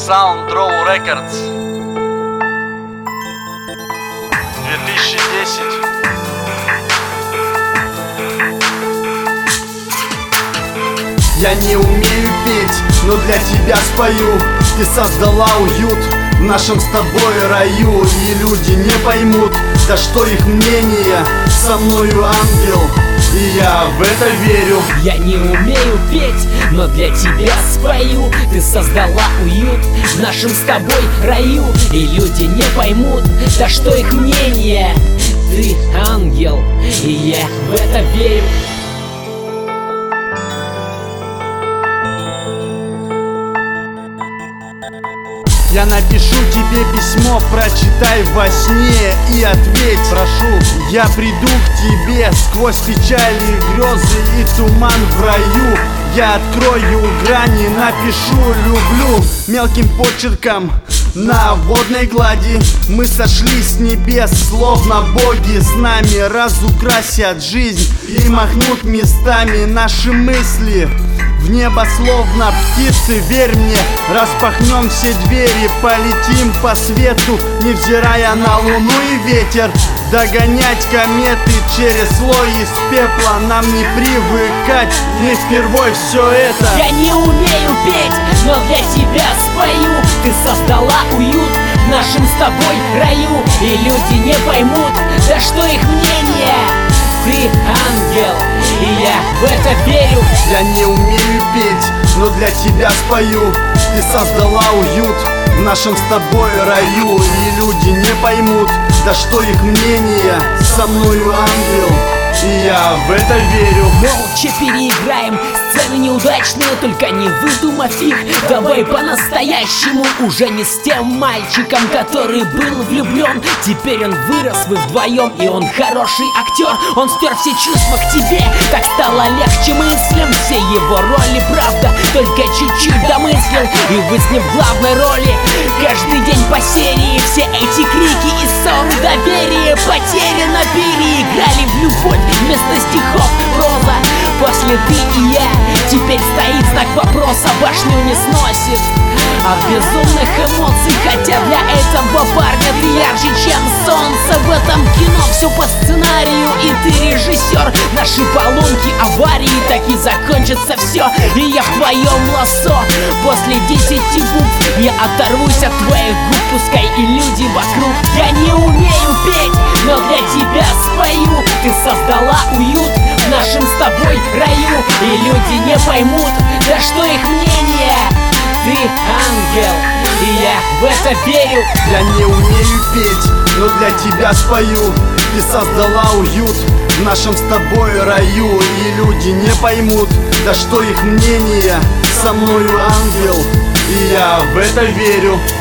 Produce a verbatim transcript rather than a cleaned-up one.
Sounddraw Records. две тысячи десять. Я не умею петь, но для тебя спою. Ты создала уют в нашем с тобой раю. И люди не поймут, да что их мнение. Со мною ангел, и я в это верю. Я не умею петь, но для тебя спою. Ты создала уют в нашем с тобой раю. И люди не поймут, да что их мнение. Ты ангел, и я в это верю. Я напишу тебе письмо, прочитай во сне и ответь. Прошу, я приду к тебе сквозь печали, грезы и туман в раю. Я открою грани, напишу «люблю» мелким почерком на водной глади. Мы сошли с небес, словно боги. С нами разукрасят жизнь и махнут местами наши мысли в небо, словно птицы. Верь мне, распахнем все двери, полетим по свету, невзирая на луну и ветер. Догонять кометы через слой из пепла нам не привыкать, не впервой все это. Я не умею петь, но для тебя спою. Ты создала уют в нашем с тобой раю. И люди не поймут, да что их мнение. Ты ангел, и я в это верю. Я не умею петь, но для тебя спою. Ты создала уют в нашем с тобой раю. И люди не поймут, да что их мнение. Со мною ангел, и я в это верю. Молча переиграем сцены неудачные, только не выдумав их. Давай по-настоящему, уже не с тем мальчиком, который был влюблен. Теперь он вырос, вы вдвоем, и он хороший актер. Он стер все чувства к тебе, так стало легче мыслям. Все его роли, правда, только чуть-чуть домыслил. И вы с ним в главной роли каждый день по серии. Все эти крики и ссоры, доверие потеряно. Переиграли в любовь вместо стихов проза. После ты и я, теперь стоит знак вопроса. Башню не сносит от безумных эмоций, хотя для этого парня ты ярче, чем солнце. В этом кино все по сценарию, и ты режиссер. Наши поломки, аварии, так и закончится все. И я в твоем лассо. После десяти букв я оторвусь от твоих губ. Пускай и люди вокруг. Я не умею петь, но для тебя спою. Ты создала уют в нашем с тобой раю. И люди не поймут, да что их мнение. Ты ангел, и я в это верю. Я не умею петь, но для тебя спою. Ты создала уют в нашем с тобой раю. И люди не поймут, да что их мнение. Со мною ангел, и я в это верю.